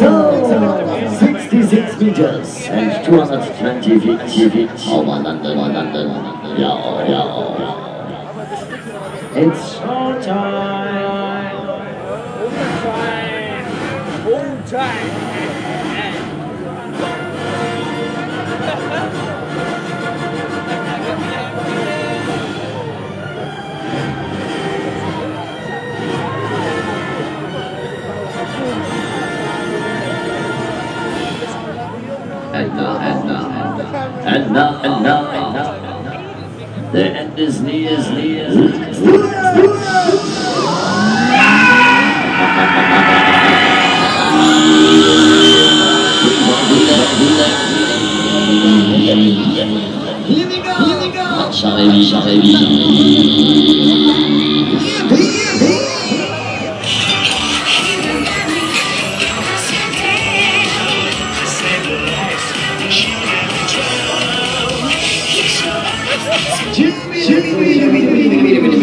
66 meters and 220 feet over London. Yeah. It's show time. All time. And now, the end is near. Here we go. Jimmy.